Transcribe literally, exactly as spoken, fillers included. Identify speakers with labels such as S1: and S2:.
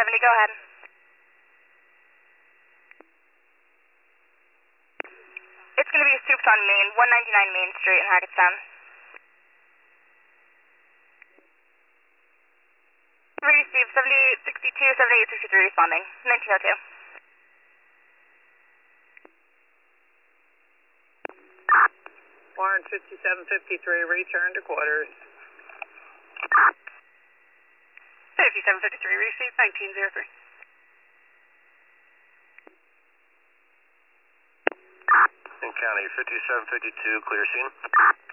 S1: seventy, go ahead. It's going to be Soups on Main, one ninety-nine Main Street in Hackettstown. Receive seventy-eight sixty-two, seventy-eight sixty-three responding, nineteen oh two.
S2: Warren fifty-seven fifty-three, return to quarters.
S1: fifty-seven fifty-three, receive nineteen oh three.
S3: In County, fifty-seven fifty-two, clear scene.